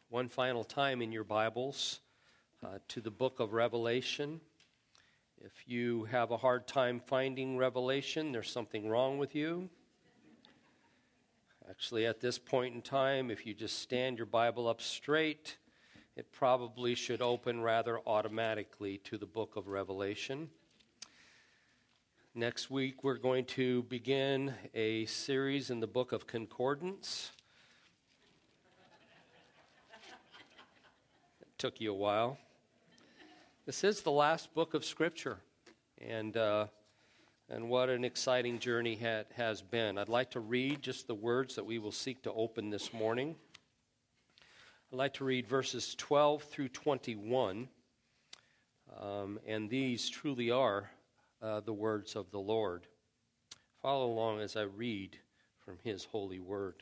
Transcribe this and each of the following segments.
one final time in your Bibles to the book of Revelation. If you have a hard time finding Revelation, there's something wrong with you. Actually, at this point in time, if you just stand your Bible up straight, it probably should open rather automatically to the book of Revelation. Next week, we're going to begin a series in the book of Concordance. It took you a while. This is the last book of Scripture, and what an exciting journey has been. I'd like to read just the words that we will seek to open this morning. I'd like to read verses 12 through 21, and these truly are the words of the Lord. Follow along as I read from His holy word.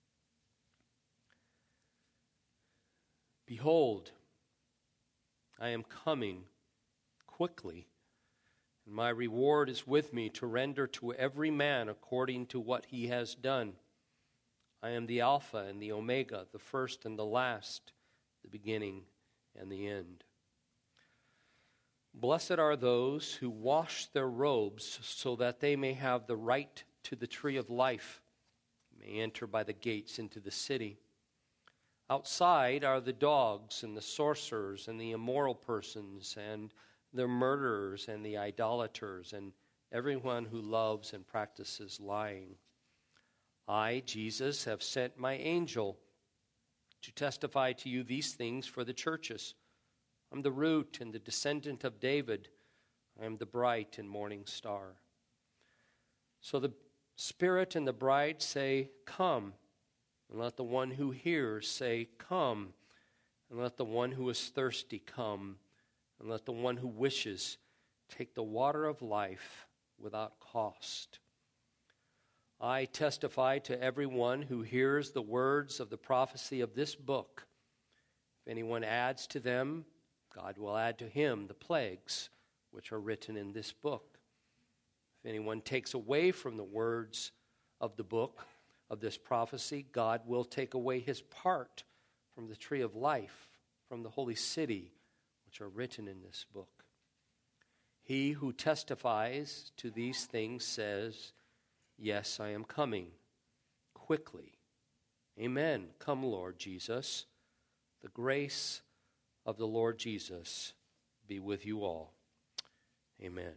Behold, I am coming quickly, and my reward is with me to render to every man according to what he has done. I am the Alpha and the Omega, the first and the last, the beginning and the end. Blessed are those who wash their robes so that they may have the right to the tree of life, may enter by the gates into the city. Outside are the dogs and the sorcerers and the immoral persons and the murderers and the idolaters and everyone who loves and practices lying. I, Jesus, have sent my angel to testify to you these things for the churches. I'm the root and the descendant of David. I am the bright and morning star. So the Spirit and the bride say, Come. And let the one who hears say, Come. And let the one who is thirsty come. And let the one who wishes take the water of life without cost. I testify to everyone who hears the words of the prophecy of this book. If anyone adds to them, God will add to him the plagues which are written in this book. If anyone takes away from the words of the book of this prophecy, God will take away his part from the tree of life, from the holy city, which are written in this book. He who testifies to these things says, Yes, I am coming quickly. Amen. Come, Lord Jesus. The grace of the Lord Jesus be with you all. Amen.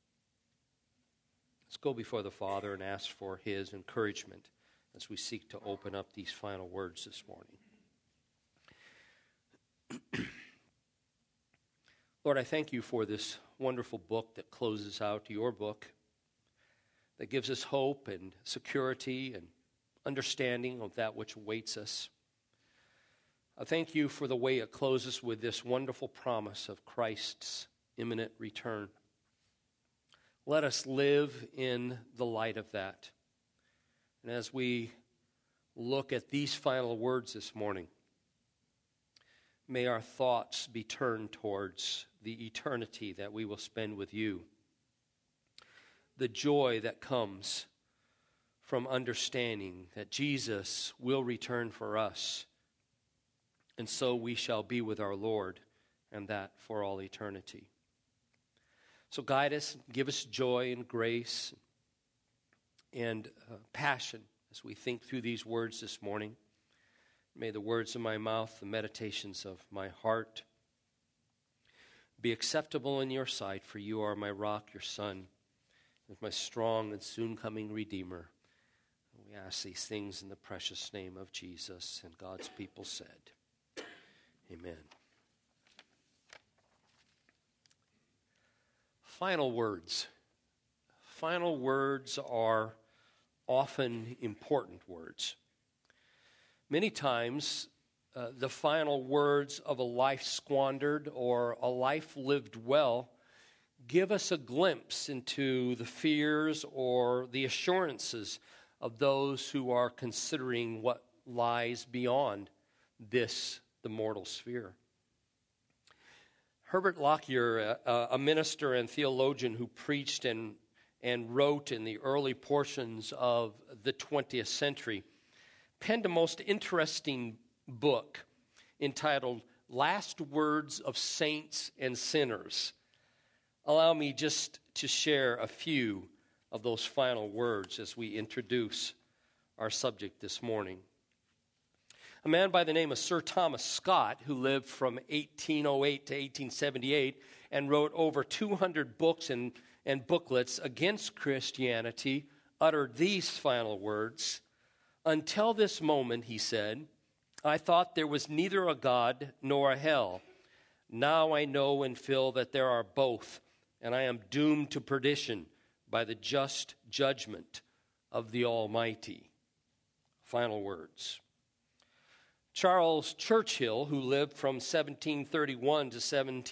Let's go before the Father and ask for His encouragement as we seek to open up these final words this morning. Lord, I thank you for this wonderful book that closes out your book, that gives us hope and security and understanding of that which awaits us. I thank you for the way it closes with this wonderful promise of Christ's imminent return. Let us live in the light of that. And as we look at these final words this morning, may our thoughts be turned towards the eternity that we will spend with you. The joy that comes from understanding that Jesus will return for us, and so we shall be with our Lord, and that for all eternity. So guide us, give us joy and grace and passion as we think through these words this morning. May the words of my mouth, the meditations of my heart be acceptable in your sight, for you are my rock, your Son, and my strong and soon coming Redeemer. We ask these things in the precious name of Jesus, and God's people said, Amen. Final words. Final words are often important words. Many times, the final words of a life squandered or a life lived well give us a glimpse into the fears or the assurances of those who are considering what lies beyond this, the mortal sphere. Herbert Lockyer, a minister and theologian who preached and wrote in the early portions of the 20th century, penned a most interesting book entitled Last Words of Saints and Sinners. Allow me just to share a few of those final words as we introduce our subject this morning. A man by the name of Sir Thomas Scott, who lived from 1808 to 1878 and wrote over 200 books and booklets against Christianity, uttered these final words. "Until this moment," he said, "I thought there was neither a God nor a hell. Now I know and feel that there are both, and I am doomed to perdition by the just judgment of the Almighty." Final words. Charles Churchill, who lived from 1731 to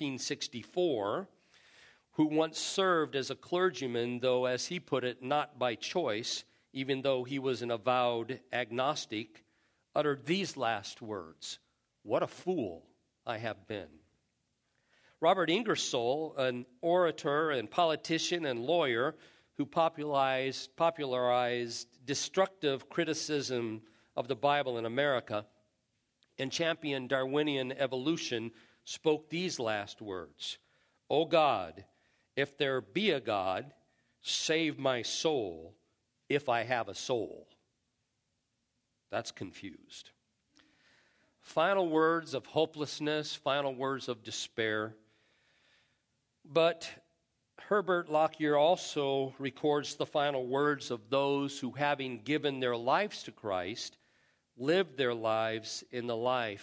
1764, who once served as a clergyman, though, as he put it, not by choice, even though he was an avowed agnostic, uttered these last words, "What a fool I have been." Robert Ingersoll, an orator and politician and lawyer who popularized destructive criticism of the Bible in America and championed Darwinian evolution, spoke these last words, "O God, if there be a God, save my soul if I have a soul." That's confused. Final words of hopelessness, final words of despair. But Herbert Lockyer also records the final words of those who, having given their lives to Christ, lived their lives in the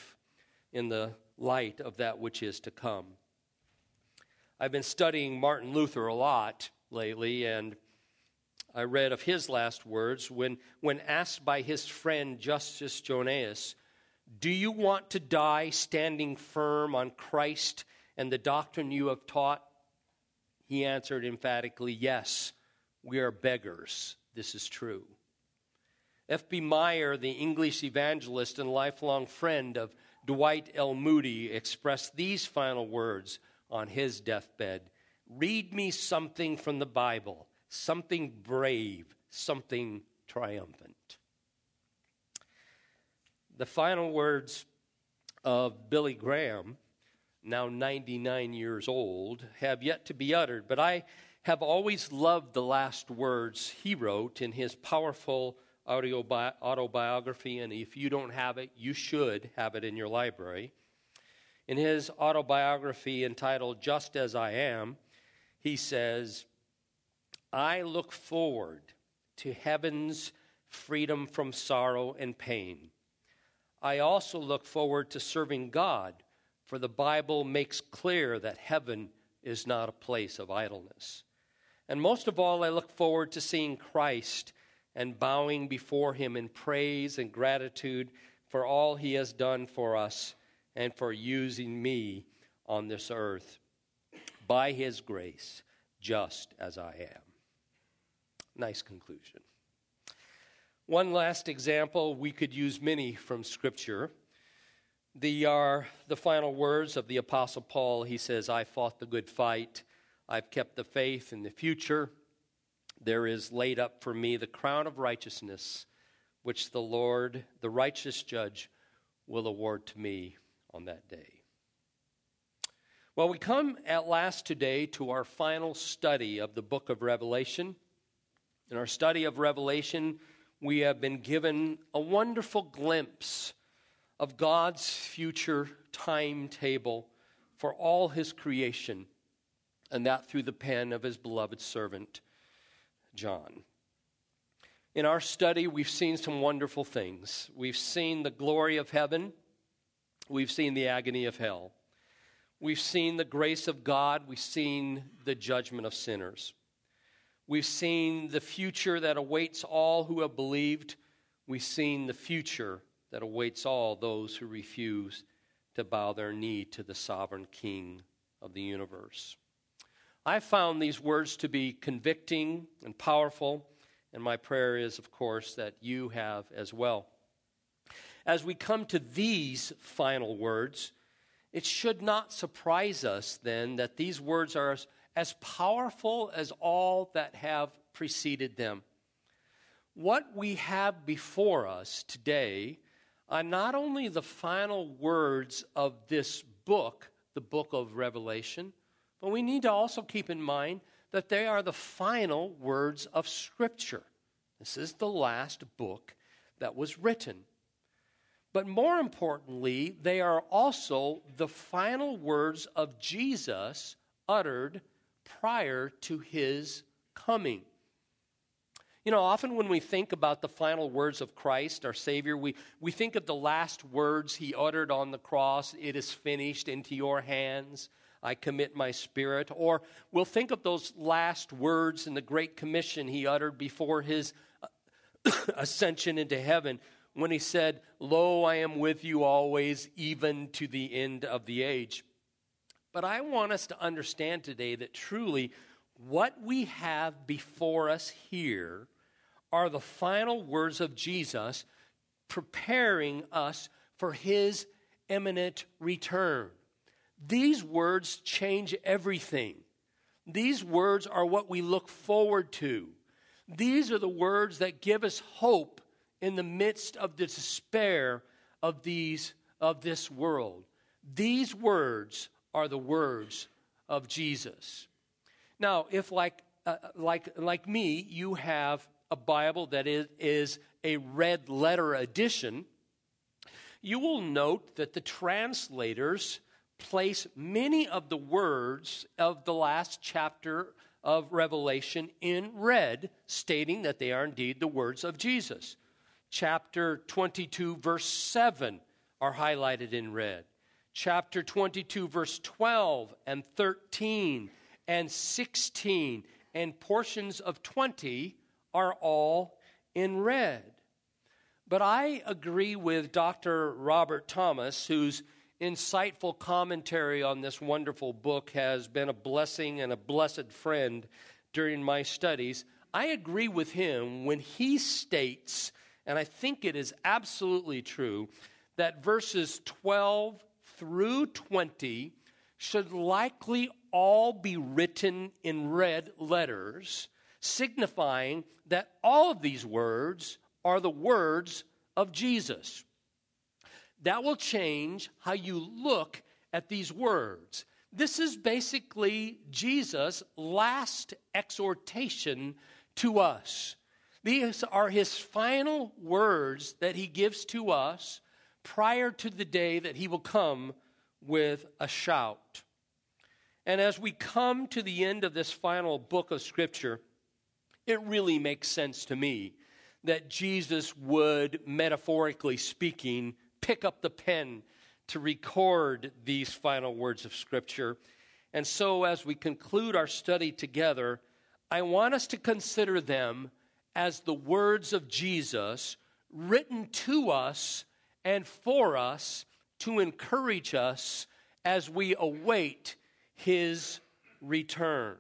light of that which is to come. I've been studying Martin Luther a lot lately, and I read of his last words when asked by his friend Justus Jonas, "Do you want to die standing firm on Christ and the doctrine you have taught?" He answered emphatically, "Yes, we are beggars. This is true." F.B. Meyer, the English evangelist and lifelong friend of Dwight L. Moody, expressed these final words on his deathbed, "Read me something from the Bible, something brave, something triumphant." The final words of Billy Graham, now 99 years old, have yet to be uttered, but I have always loved the last words he wrote in his powerful autobiography, and if you don't have it, you should have it in your library. In his autobiography entitled Just As I Am, he says, "I look forward to heaven's freedom from sorrow and pain. I also look forward to serving God, for the Bible makes clear that heaven is not a place of idleness. And most of all, I look forward to seeing Christ and bowing before him in praise and gratitude for all he has done for us and for using me on this earth by his grace, just as I am." Nice conclusion. One last example, we could use many from Scripture. They are the final words of the Apostle Paul. He says, "I fought the good fight. I've kept the faith. In the future, there is laid up for me the crown of righteousness, which the Lord, the righteous judge, will award to me on that day." Well, we come at last today to our final study of the book of Revelation. In our study of Revelation, we have been given a wonderful glimpse of God's future timetable for all his creation, and that through the pen of his beloved servant, John. In our study, we've seen some wonderful things. We've seen the glory of heaven. We've seen the agony of hell. We've seen the grace of God. We've seen the judgment of sinners. We've seen the future that awaits all who have believed. We've seen the future that awaits all those who refuse to bow their knee to the sovereign King of the universe. I found these words to be convicting and powerful, and my prayer is, of course, that you have as well. As we come to these final words, it should not surprise us then that these words are as powerful as all that have preceded them. What we have before us today are not only the final words of this book, the book of Revelation, but we need to also keep in mind that they are the final words of Scripture. This is the last book that was written. But more importantly, they are also the final words of Jesus uttered prior to his coming. You know, often when we think about the final words of Christ, our Savior, we think of the last words he uttered on the cross, "It is finished, into your hands I commit my spirit." Or we'll think of those last words in the Great Commission he uttered before his ascension into heaven, when he said, "Lo, I am with you always, even to the end of the age." But I want us to understand today that truly what we have before us here are the final words of Jesus preparing us for his imminent return. These words change everything. These words are what we look forward to. These are the words that give us hope in the midst of the despair of this world. These words are the words of Jesus. Now, if like me, you have a Bible that is a red letter edition, you will note that the translators place many of the words of the last chapter of Revelation in red, stating that they are indeed the words of Jesus. Chapter 22, verse 7 are highlighted in red. Chapter 22, verse 12 and 13 and 16 and portions of 20 are all in red. But I agree with Dr. Robert Thomas, whose insightful commentary on this wonderful book has been a blessing and a blessed friend during my studies. I agree with him when he states, and I think it is absolutely true, that verses 12 through 20 should likely all be written in red letters, signifying that all of these words are the words of Jesus. That will change how you look at these words. This is basically Jesus' last exhortation to us. These are his final words that he gives to us prior to the day that he will come with a shout. And as we come to the end of this final book of Scripture, it really makes sense to me that Jesus would, metaphorically speaking, pick up the pen to record these final words of Scripture. And so as we conclude our study together, I want us to consider them as the words of Jesus written to us and for us to encourage us as we await his return.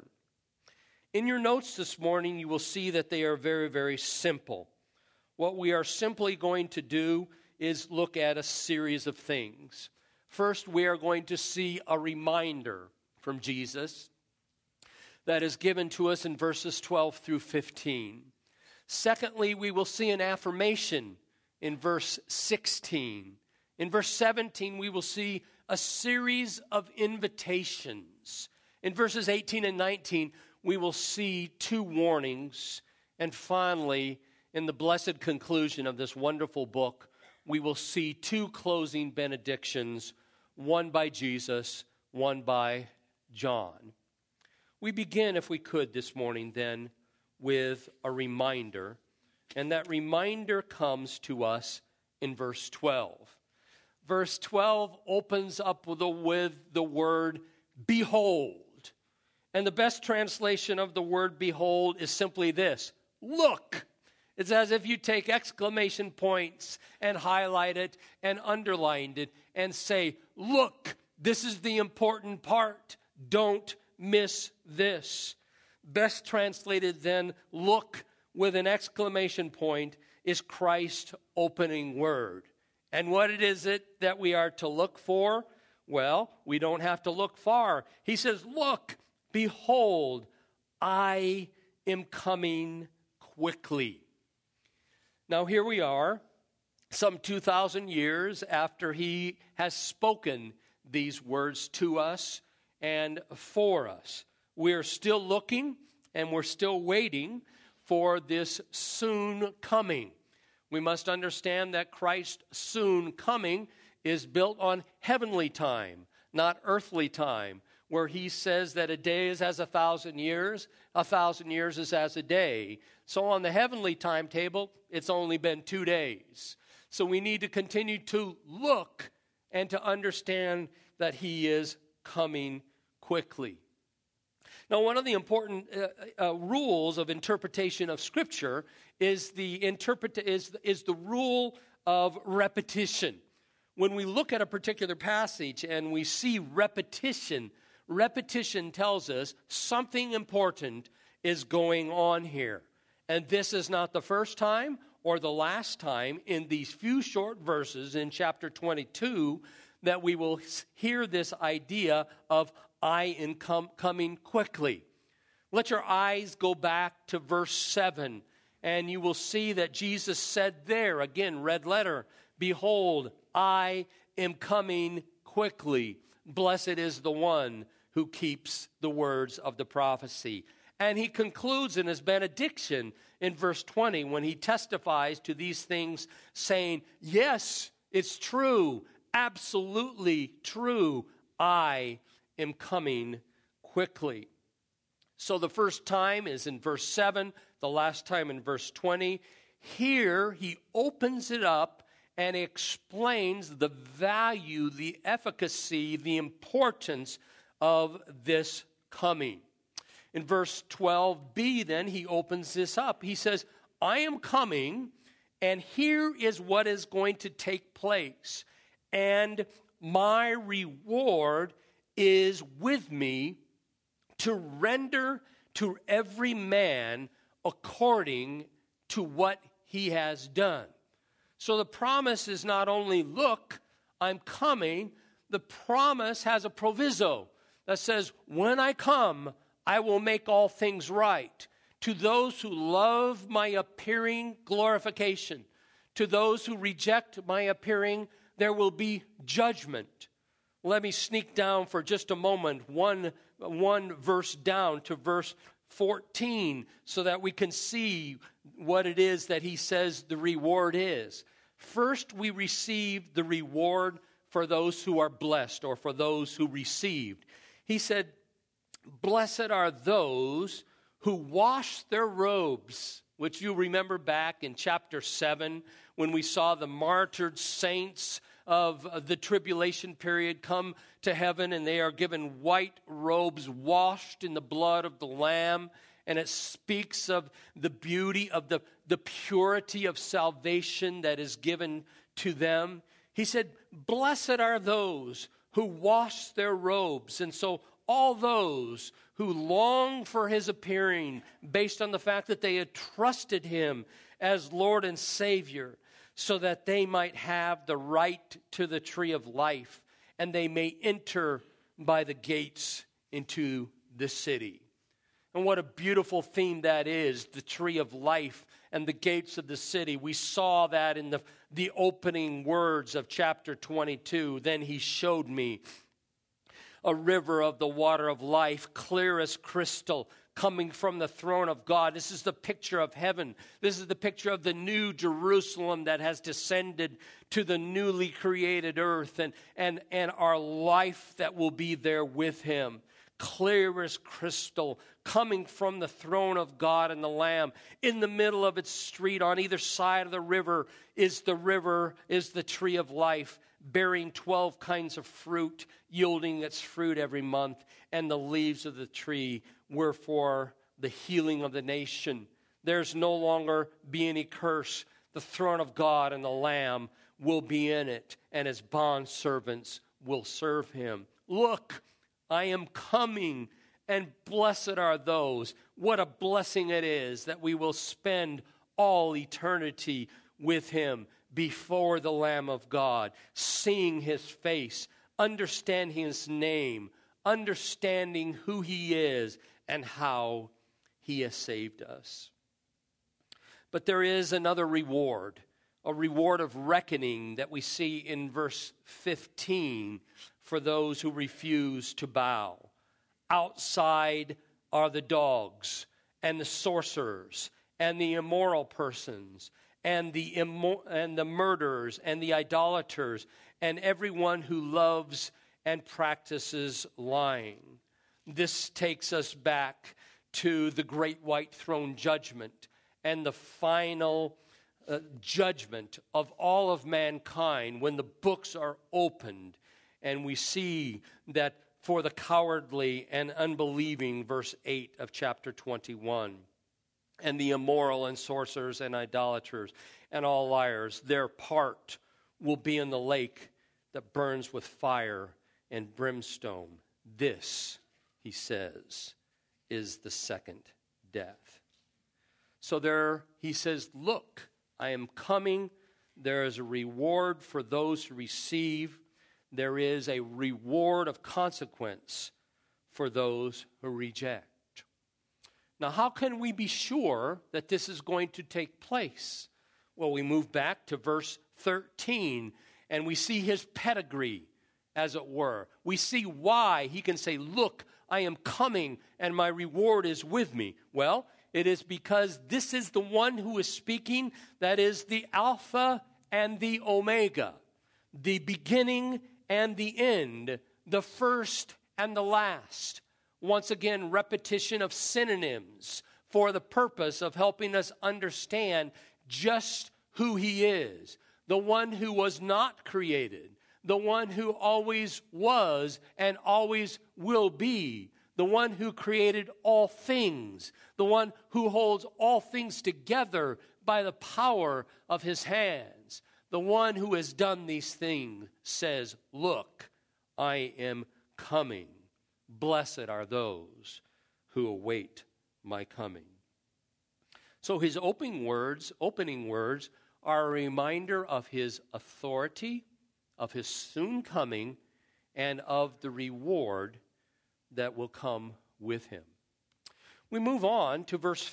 In your notes this morning, you will see that they are very, very simple. What we are simply going to do is look at a series of things. First, we are going to see a reminder from Jesus that is given to us in verses 12 through 15. Secondly, we will see an affirmation in verse 16. In verse 17, we will see a series of invitations. In verses 18 and 19, we will see two warnings. And finally, in the blessed conclusion of this wonderful book, we will see two closing benedictions, one by Jesus, one by John. We begin, if we could, this morning then with a reminder, and that reminder comes to us in verse 12. Verse 12 opens up with the word, behold. And the best translation of the word behold is simply this, look. It's as if you take exclamation points and highlight it and underlined it and say, look, this is the important part. Don't miss this. Best translated then, look with an exclamation point, is Christ's opening word. And what is it that we are to look for? Well, we don't have to look far. He says, look, behold, I am coming quickly. Now here we are, some 2,000 years after he has spoken these words to us and for us. We're still looking and we're still waiting for this soon coming. We must understand that Christ's soon coming is built on heavenly time, not earthly time, where he says that a day is as 1,000 years is as a day. So on the heavenly timetable, it's only been 2 days. So we need to continue to look and to understand that he is coming quickly. Now, one of the important rules of interpretation of Scripture is the rule of repetition. When we look at a particular passage and we see repetition tells us something important is going on here. And this is not the first time or the last time in these few short verses in chapter 22 that we will hear this idea of I am coming quickly. Let your eyes go back to verse 7, and you will see that Jesus said there, again, red letter, "Behold, I am coming quickly. Blessed is the one who keeps the words of the prophecy." And he concludes in his benediction in verse 20 when he testifies to these things, saying, "Yes, it's true, absolutely true. I am coming quickly." So the first time is in verse 7, the last time in verse 20. Here he opens it up and explains the value, the efficacy, the importance of this coming. In verse 12b, then, he opens this up. He says, "I am coming, and here is what is going to take place. And my reward is with me to render to every man according to what he has done." So the promise is not only, look, I'm coming. The promise has a proviso that says, when I come, I will make all things right. To those who love my appearing glorification, to those who reject my appearing, there will be judgment. Let me sneak down for just a moment, one verse down to verse 14, so that we can see what it is that he says the reward is. First, we receive the reward for those who are blessed, or for those who received. He said, "Blessed are those who wash their robes," which you remember back in chapter 7 when we saw the martyred saints of the tribulation period come to heaven, and they are given white robes washed in the blood of the Lamb. And it speaks of the beauty of the purity of salvation that is given to them. He said, "Blessed are those who wash their robes." And so all those who long for his appearing, based on the fact that they had trusted him as Lord and Savior, so that they might have the right to the tree of life, and they may enter by the gates into the city. And what a beautiful theme that is, the tree of life and the gates of the city. We saw that in the opening words of chapter 22. "Then he showed me a river of the water of life, clear as crystal, coming from the throne of God." This is the picture of heaven. This is the picture of the new Jerusalem that has descended to the newly created earth, and our life that will be there with him. Clear as crystal, coming from the throne of God and the Lamb. In the middle of its street, on either side of the river, is the tree of life, bearing 12 kinds of fruit, yielding its fruit every month. And the leaves of the tree were for the healing of the nation. There's no longer be any curse. The throne of God and the Lamb will be in it, and his bondservants will serve him. "Look, I am coming, and blessed are those." What a blessing it is that we will spend all eternity with him before the Lamb of God, seeing his face, understanding his name, understanding who he is and how he has saved us. But there is another reward a reward of reckoning that we see in verse 15 for those who refuse to bow. Outside are the dogs and the sorcerers and the immoral persons and the murderers and the idolaters and everyone who loves and practices lying. This takes us back to the great white throne judgment and the final judgment of all of mankind when the books are opened. And we see that for the cowardly and unbelieving, verse 8 of chapter 21, and the immoral and sorcerers and idolaters and all liars, their part will be in the lake that burns with fire and brimstone. This, he says, is the second death. So there he says, look, I am coming. There is a reward for those who receive. There is a reward of consequence for those who reject. Now, how can we be sure that this is going to take place? Well, we move back to verse 13, and we see his pedigree, as it were. We see why he can say, look, I am coming, and my reward is with me. Well, it is because this is the one who is speaking that is the Alpha and the Omega, the beginning and the end, the first and the last. Once again, repetition of synonyms for the purpose of helping us understand just who he is. The one who was not created, the one who always was and always will be, the one who created all things, the one who holds all things together by the power of his hands. The one who has done these things says, look, I am coming. Blessed are those who await my coming. So his opening words are a reminder of his authority, of his soon coming, and of the reward that will come with him. We move on to verse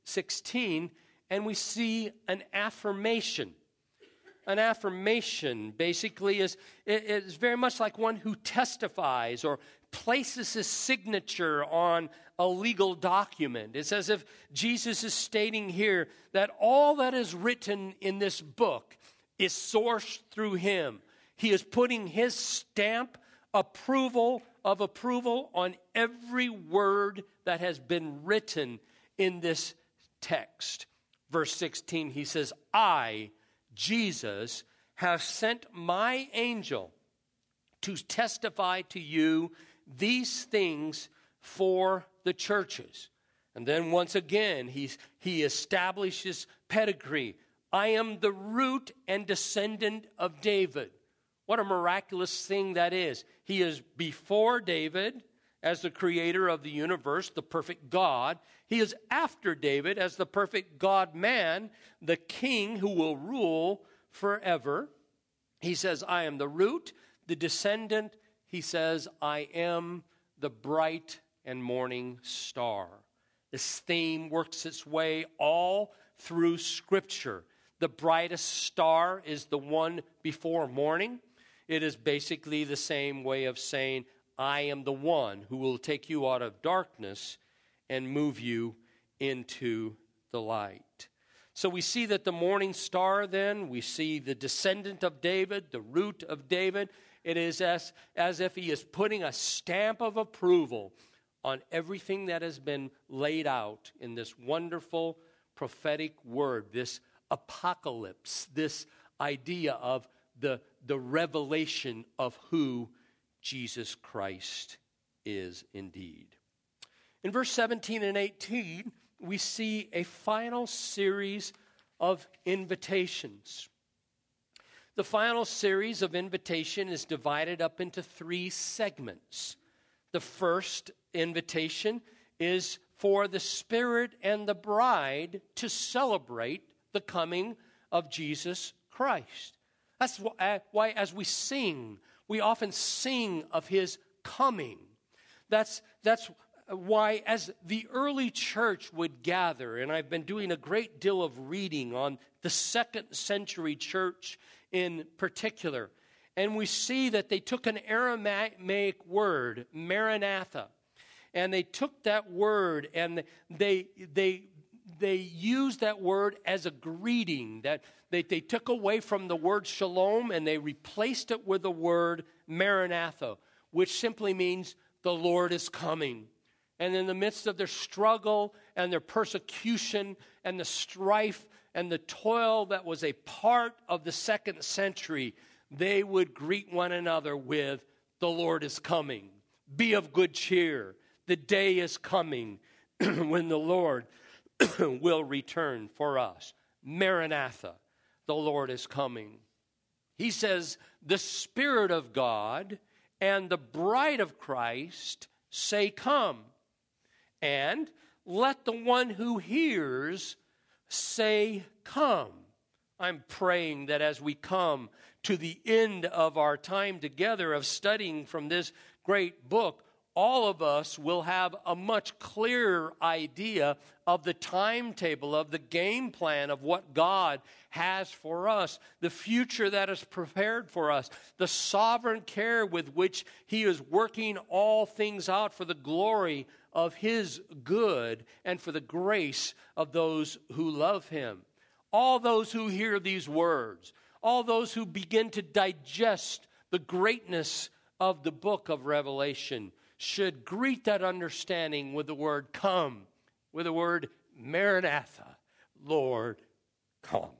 16, and we see an affirmation. An affirmation basically is very much like one who testifies or places his signature on a legal document. It's as if Jesus is stating here that all that is written in this book is sourced through him. He is putting his stamp approval on every word that has been written in this text. Verse 16, he says, I, Jesus, have sent my angel to testify to you these things for the churches. And then once again, he establishes pedigree. I am the root and descendant of David. What a miraculous thing that is. He is before David as the creator of the universe, the perfect God. He is after David as the perfect God-man, the king who will rule forever. He says, I am the root, the descendant. He says, I am the bright and morning star. This theme works its way all through Scripture. The brightest star is the one before morning. It is basically the same way of saying, I am the one who will take you out of darkness and move you into the light. So we see that the morning star then, we see the descendant of David, the root of David. It is as if he is putting a stamp of approval on everything that has been laid out in this wonderful prophetic word, this apocalypse, this idea of the revelation of who Jesus Christ is indeed. In verse 17 and 18, we see a final series of invitations. The final series of invitation is divided up into 3 segments. The first invitation is for the Spirit and the bride to celebrate the coming of Jesus Christ. That's why as we sing, we often sing of his coming. That's why, as the early church would gather, and I've been doing a great deal of reading on the second century church in particular, and we see that they took an Aramaic word, Maranatha, and they took that word and they used that word as a greeting, that they took away from the word shalom and they replaced it with the word Maranatha, which simply means the Lord is coming. And in the midst of their struggle and their persecution and the strife and the toil that was a part of the second century, they would greet one another with, the Lord is coming. Be of good cheer. The day is coming when the Lord will return for us. Maranatha, the Lord is coming. He says, the Spirit of God and the bride of Christ say, come. And let the one who hears say, come. I'm praying that as we come to the end of our time together of studying from this great book, all of us will have a much clearer idea of the timetable, of the game plan of what God has for us, the future that is prepared for us, the sovereign care with which He is working all things out for the glory of His good and for the grace of those who love Him. All those who hear these words, all those who begin to digest the greatness of the book of Revelation should greet that understanding with the word come, with the word Maranatha, Lord, come.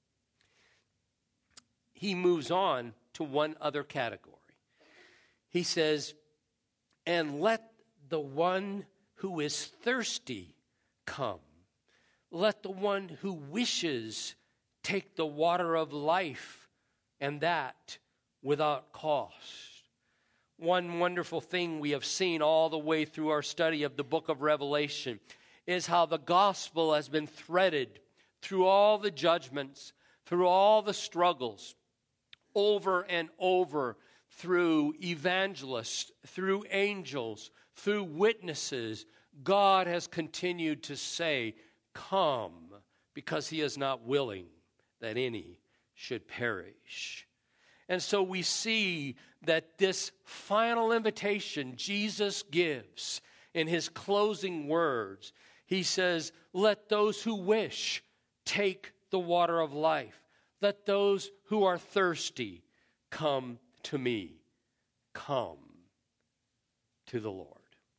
He moves on to one other category. He says, and let the one who is thirsty come. Let the one who wishes take the water of life, and that without cost. One wonderful thing we have seen all the way through our study of the book of Revelation is how the gospel has been threaded through all the judgments, through all the struggles, over and over, through evangelists, through angels, through witnesses. God has continued to say, come, because He is not willing that any should perish. And so we see that this final invitation Jesus gives in His closing words, He says, let those who wish take the water of life. Let those who are thirsty come to me. Come to the Lord.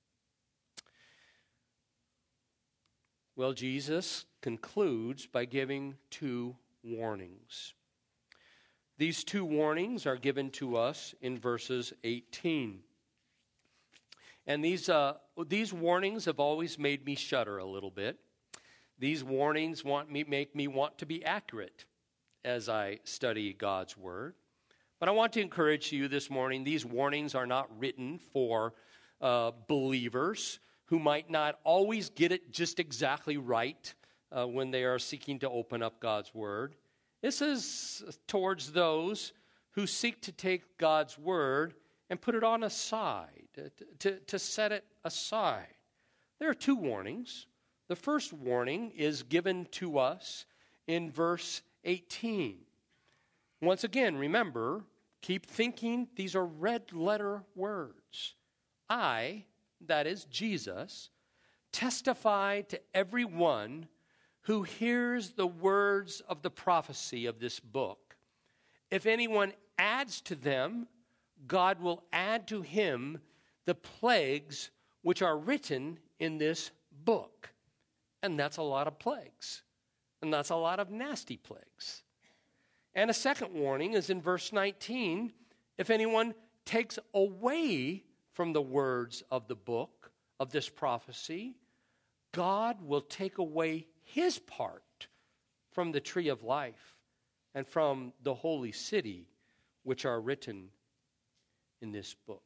Well, Jesus concludes by giving two warnings. These two warnings are given to us in verses 18. And these warnings have always made me shudder a little bit. These warnings make me want to be accurate as I study God's Word. But I want to encourage you this morning, these warnings are not written for believers who might not always get it just exactly right when they are seeking to open up God's Word. This is towards those who seek to take God's Word and put it on a side, to set it aside. There are two warnings. The first warning is given to us in verse 18. Once again, remember, keep thinking these are red letter words. I, that is Jesus, testify to everyone who hears the words of the prophecy of this book. If anyone adds to them, God will add to him the plagues which are written in this book. And that's a lot of plagues. And that's a lot of nasty plagues. And a second warning is in verse 19. If anyone takes away from the words of the book of this prophecy, God will take away his part from the tree of life and from the holy city which are written in this book.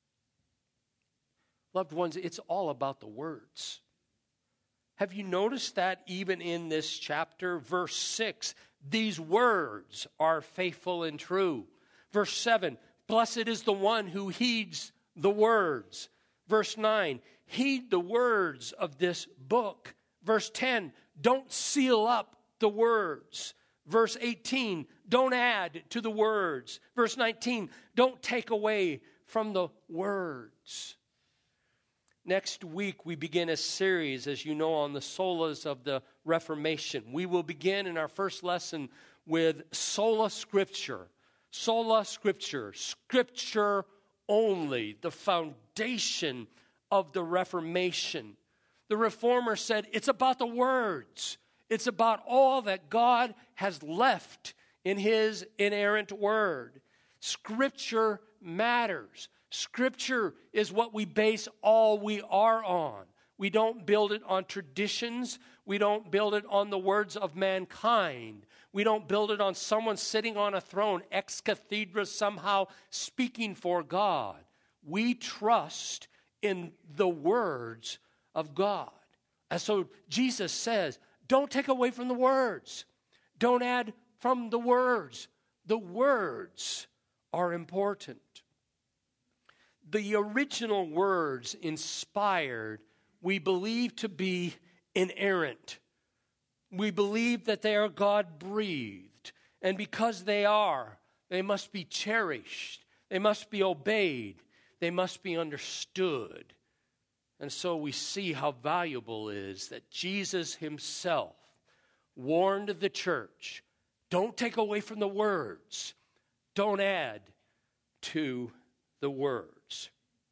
Loved ones, it's all about the words. Have you noticed that even in this chapter? Verse 6, these words are faithful and true. Verse 7, blessed is the one who heeds the words. Verse 9, heed the words of this book. Verse 10, don't seal up the words. Verse 18, don't add to the words. Verse 19, don't take away from the words. Next week, we begin a series, as you know, on the solas of the Reformation. We will begin in our first lesson with sola scriptura. Sola scriptura, scripture only, the foundation of the Reformation. The Reformer said it's about the words. It's about all that God has left in His inerrant word. Scripture matters. Scripture is what we base all we are on. We don't build it on traditions. We don't build it on the words of mankind. We don't build it on someone sitting on a throne, ex cathedra, somehow speaking for God. We trust in the words of God. And so Jesus says, don't take away from the words. Don't add from the words. The words are important. The original words inspired, we believe to be inerrant. We believe that they are God-breathed. And because they are, they must be cherished. They must be obeyed. They must be understood. And so we see how valuable it is that Jesus Himself warned the church, don't take away from the words. Don't add to the words.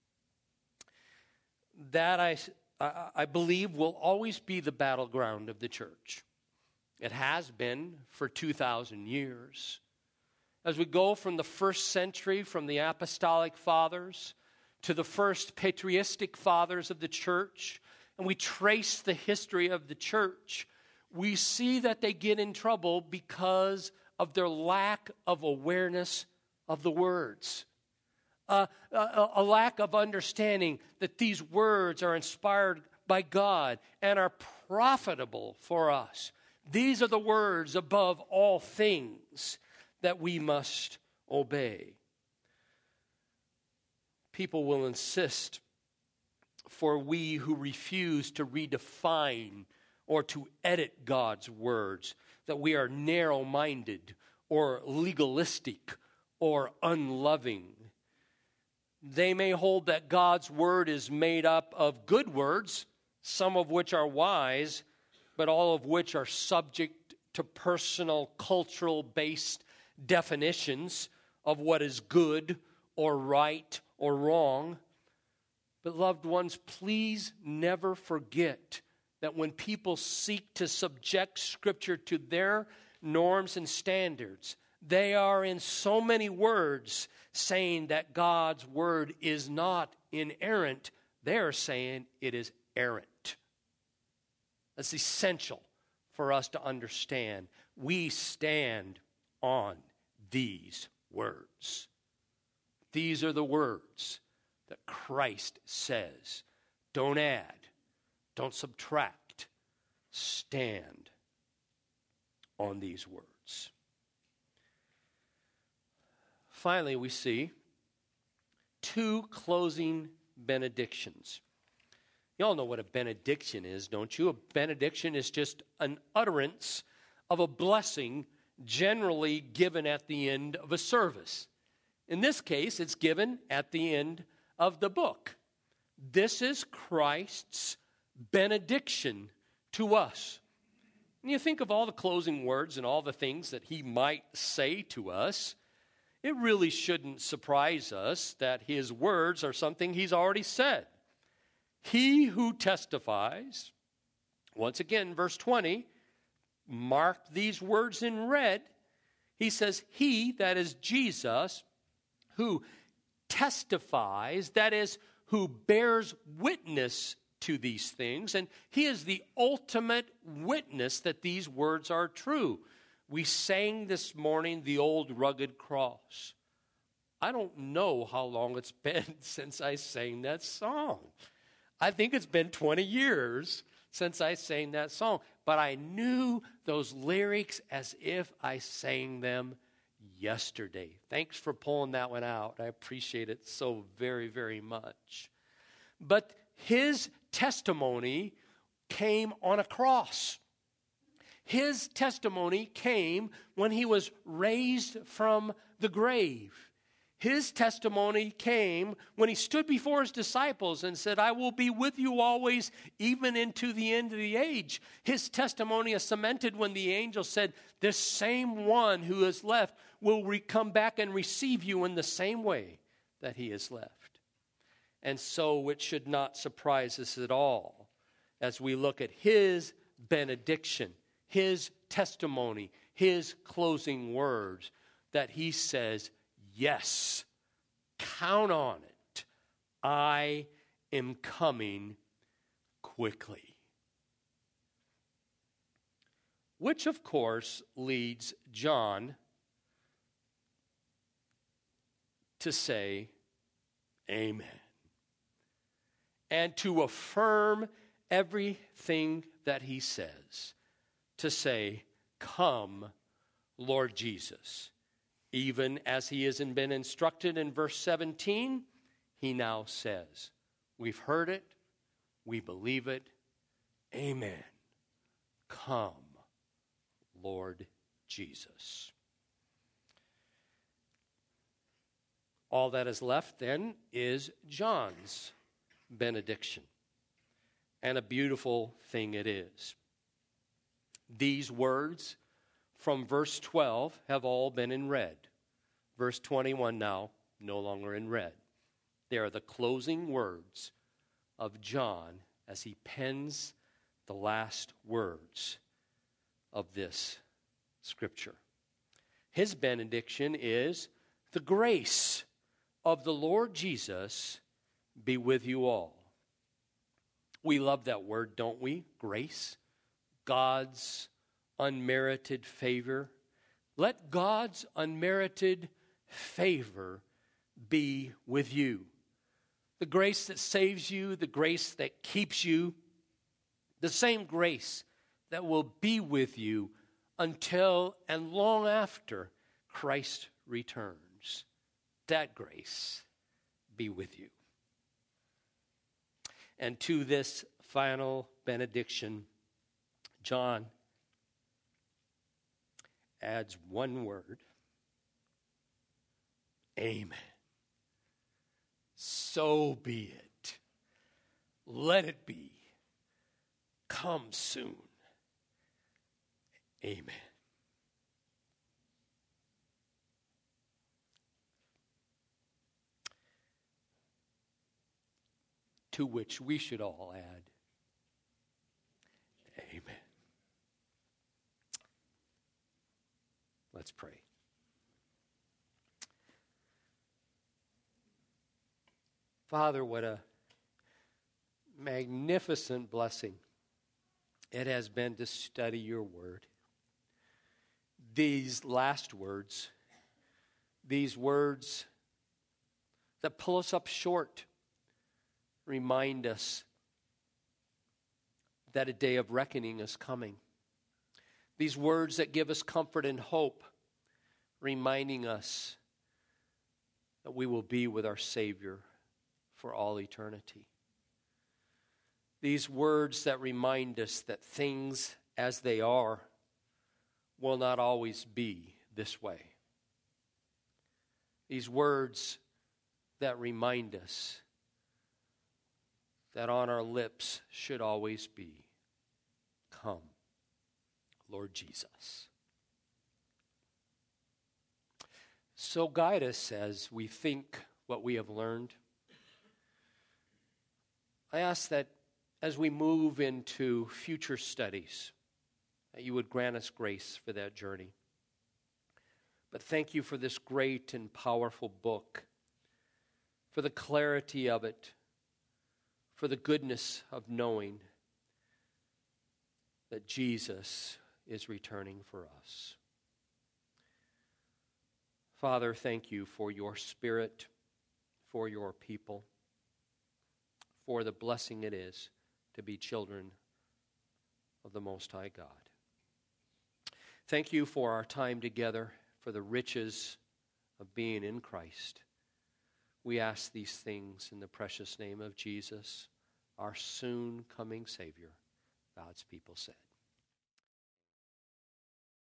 That I believe will always be the battleground of the church. It has been for 2,000 years. As we go from the first century, from the apostolic fathers, to the first patristic fathers of the church, and we trace the history of the church, we see that they get in trouble because of their lack of awareness of the words. A lack of understanding that these words are inspired by God and are profitable for us. These are the words above all things that we must obey. People will insist, for we who refuse to redefine or to edit God's words, that we are narrow-minded or legalistic or unloving. They may hold that God's word is made up of good words, some of which are wise, but all of which are subject to personal, cultural-based definitions of what is good or right or wrong. But loved ones, please never forget that when people seek to subject Scripture to their norms and standards, they are in so many words saying that God's word is not inerrant. They are saying it is errant. That's essential for us to understand. We stand on these words. These are the words that Christ says. Don't add. Don't subtract. Stand on these words. Finally, we see two closing benedictions. You all know what a benediction is, don't you? A benediction is just an utterance of a blessing generally given at the end of a service. In this case, it's given at the end of the book. This is Christ's benediction to us. And you think of all the closing words and all the things that He might say to us, it really shouldn't surprise us that His words are something He's already said. He who testifies, once again, verse 20, mark these words in red. He says, He, that is Jesus, who testifies, that is, who bears witness to these things, and He is the ultimate witness that these words are true. We sang this morning the old rugged cross. I don't know how long it's been since I sang that song. I think it's been 20 years since I sang that song, but I knew those lyrics as if I sang them yesterday. Thanks for pulling that one out. I appreciate it so very, very much. but his testimony came on a cross. His testimony came when he was raised from the grave. His testimony came when he stood before his disciples and said, I will be with you always, even into the end of the age. His testimony is cemented when the angel said, this same one who is left will come back and receive you in the same way that he is left. And so it should not surprise us at all as we look at his benediction, his testimony, his closing words, that he says, yes, count on it. I am coming quickly. Which, of course, leads John to say, amen. And to affirm everything that he says. To say, come, Lord Jesus. Even as he has been instructed in verse 17, he now says, we've heard it, we believe it, amen. Come, Lord Jesus. All that is left then is John's benediction. And a beautiful thing it is. These words from verse 12 have all been in red. Verse 21 now, no longer in red. They are the closing words of John as he pens the last words of this scripture. His benediction is, the grace of the Lord Jesus be with you all. We love that word, don't we? Grace. God's unmerited favor. Let God's unmerited favor be with you. The grace that saves you, the grace that keeps you, the same grace that will be with you until and long after Christ returns. That grace be with you. And to this final benediction, John adds one word. Amen. So be it. Let it be. Come soon. Amen. To which we should all add, amen. Let's pray. Father, what a magnificent blessing it has been to study your word. These last words, these words that pull us up short, remind us that a day of reckoning is coming. These words that give us comfort and hope, reminding us that we will be with our Savior for all eternity. These words that remind us that things as they are will not always be this way. These words that remind us that on our lips should always be, come, Lord Jesus. So guide us as we think what we have learned. I ask that as we move into future studies, that you would grant us grace for that journey. But thank you for this great and powerful book, for the clarity of it, for the goodness of knowing that Jesus is returning for us. Father, thank you for your Spirit, for your people, for the blessing it is to be children of the Most High God. Thank you for our time together, for the riches of being in Christ. We ask these things in the precious name of Jesus, our soon coming Savior. God's people said.